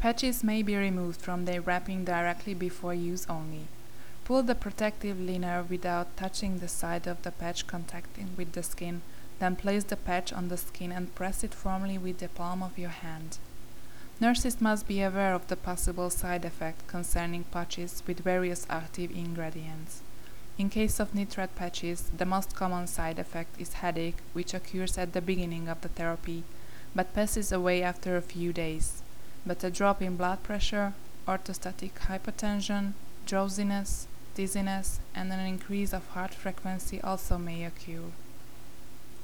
Patches may be removed from their wrapping directly before use only. Pull the protective liner without touching the side of the patch contacting with the skin, then place the patch on the skin and press it firmly with the palm of your hand. Nurses must be aware of the possible side effects concerning patches with various active ingredients. In case of nitrate patches, the most common side effect is headache, which occurs at the beginning of the therapy, but passes away after a few days. But a drop in blood pressure, orthostatic hypotension, drowsiness, dizziness, and an increase of heart frequency also may occur.